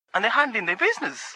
and they're handling their business.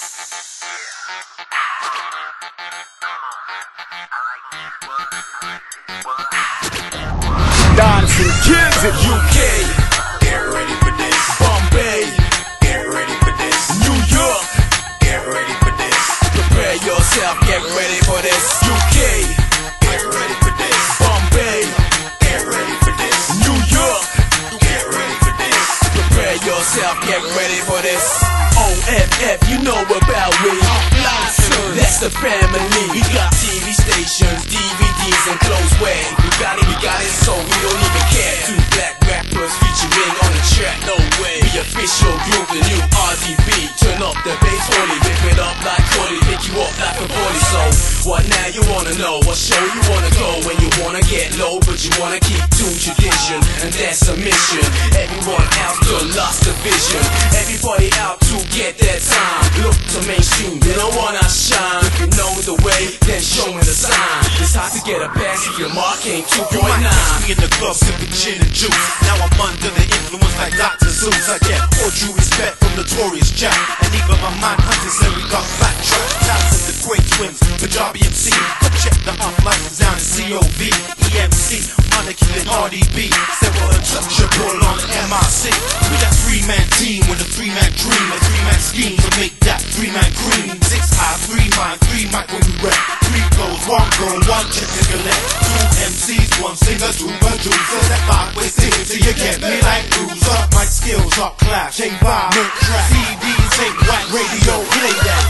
Dancing kids in UK, get ready for this. Bombay, get ready for this. New York, get ready for this. Prepare yourself, get ready for this. UK, get ready for this. Bombay, get ready for this. New York, get ready for this. Prepare yourself, get ready for this. OFF, you know about we. That's the family. We got TV stations, DVDs and clothes wear. We got it, so we don't even care. Two black rappers featuring on the track, no way. The official group, the new RDB. Turn up the bass, only rip it up like Holly. Pick you up like a volley. So what now you wanna know? What show you wanna go? When you wanna get low, but you wanna keep to tradition, and that's a mission. Everyone out done lost the vision. Everybody out to get their time. Look to mainstream, they don't wanna shine. If you know the way, then show me the sign. It's hard to get a pass if your mark ain't 2.9. You might catch me in the club sipping gin and juice. Now I'm under the influence like Dr. Zeus. I get all due respect from Notorious Jack, and even my man Hunter said we got backtrack. Towns of the Quake Twins, Punjabi MC. Check the up license down in COV, EMC, Monarchy and RDB. Said we're untouchable on the MRC. We that three-man team with a three-man dream, a three-man scheme to make that three-man cream. 6 high, 3 mine, 3 mic when we rap. 3 flows, 1 girl, 1 chick to collect. 2 MCs, 1 singer, 2 producers. That 5-way singing till you get me like Bruiser. My skills are clash, ain't vibe, no track. CDs ain't whack, radio, play that.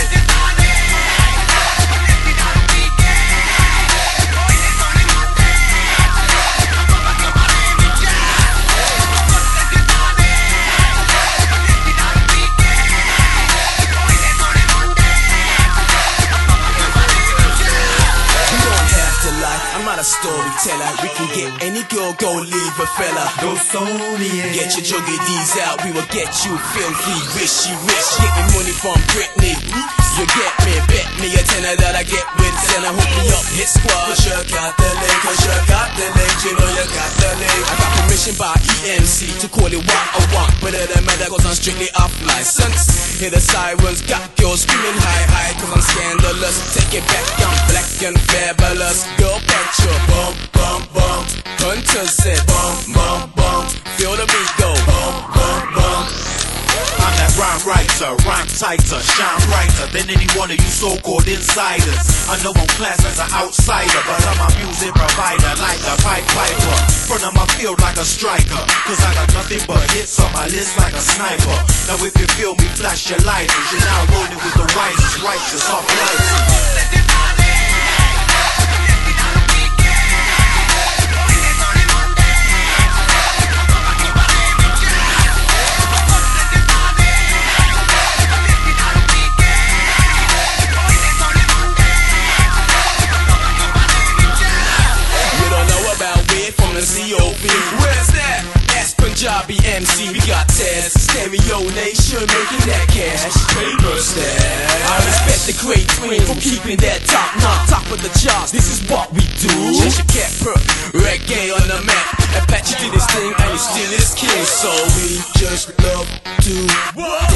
A storyteller, we can get any girl, go leave a fella. Go Sony, get your juggy D's out, we will get you filthy, wishy rich. Getting money from Britney, you get me, bet me a tenner that I get with. Then I hook me up, hit squad. Sure got the link, you know you got the link. I got permission by EMC to call it what I want, but it don't matter cause I'm strictly off license. Hear the sirens, got girls screaming high, cause I'm scandalous. Take it back, I'm black and fabulous. Girl picture, bum, bum, bum. Hunter said, bum, bum, bum. Feel the beat go, bum, bum, bum. I'm that rhyme writer, rhyme tighter, shine brighter than any one of you so-called insiders. I know I'm classed as an outsider, but I'm a music provider like a pipe piper. Front of my field like a striker, cause I got nothing but hits on my list like a sniper. Now if you feel me, flash your lighters. You're now rolling with the righteous off license. COV, where's that? That's Punjabi MC. We got Tez, Stereo Nation, making that cash. Paper stash. I respect the Great Twin for keeping that top notch, top of the charts. This is what we do. Cheshire Cat Perk, reggae on the map. Apache did his thing and he still is king. So we just love to